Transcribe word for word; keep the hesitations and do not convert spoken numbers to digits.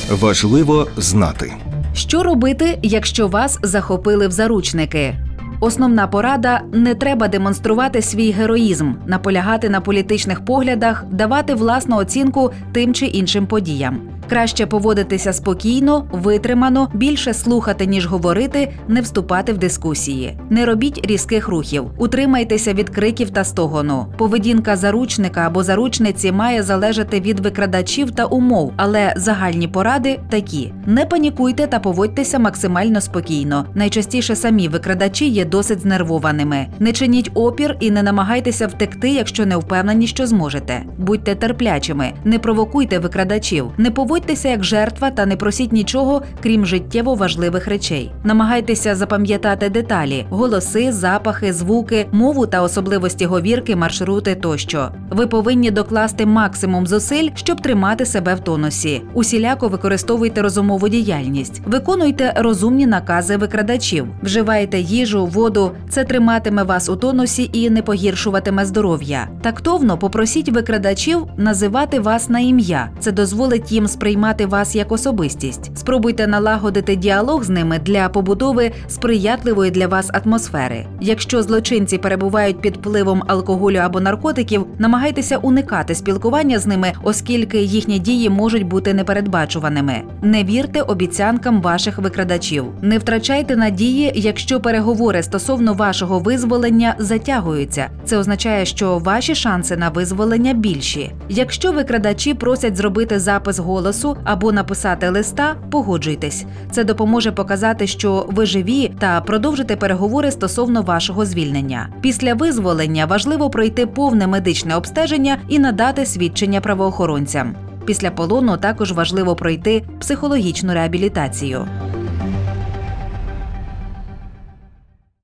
Важливо знати. Що робити, якщо вас захопили в заручники? Основна порада – не треба демонструвати свій героїзм, наполягати на політичних поглядах, давати власну оцінку тим чи іншим подіям. Краще поводитися спокійно, витримано, більше слухати, ніж говорити, не вступати в дискусії. Не робіть різких рухів, утримайтеся від криків та стогону. Поведінка заручника або заручниці має залежати від викрадачів та умов, але загальні поради такі. Не панікуйте та поводьтеся максимально спокійно. Найчастіше самі викрадачі є досить знервованими. Не чиніть опір і не намагайтеся втекти, якщо не впевнені, що зможете. Будьте терплячими, не провокуйте викрадачів, не поводьтеся Поводьтеся як жертва та не просіть нічого, крім життєво важливих речей. Намагайтеся запам'ятати деталі – голоси, запахи, звуки, мову та особливості говірки, маршрути тощо. Ви повинні докласти максимум зусиль, щоб тримати себе в тонусі. Усіляко використовуйте розумову діяльність. Виконуйте розумні накази викрадачів. Вживайте їжу, воду – це триматиме вас у тонусі і не погіршуватиме здоров'я. Тактовно попросіть викрадачів називати вас на ім'я. Це дозволить їм сприймати приймати вас як особистість. Спробуйте налагодити діалог з ними для побудови сприятливої для вас атмосфери. Якщо злочинці перебувають під впливом алкоголю або наркотиків, намагайтеся уникати спілкування з ними, оскільки їхні дії можуть бути непередбачуваними. Не вірте обіцянкам ваших викрадачів. Не втрачайте надії, якщо переговори стосовно вашого визволення затягуються. Це означає, що ваші шанси на визволення більші. Якщо викрадачі просять зробити запис голосу або написати листа, погоджуйтесь. Це допоможе показати, що ви живі, та продовжити переговори стосовно вашого звільнення. Після визволення важливо пройти повне медичне обстеження і надати свідчення правоохоронцям. Після полону також важливо пройти психологічну реабілітацію.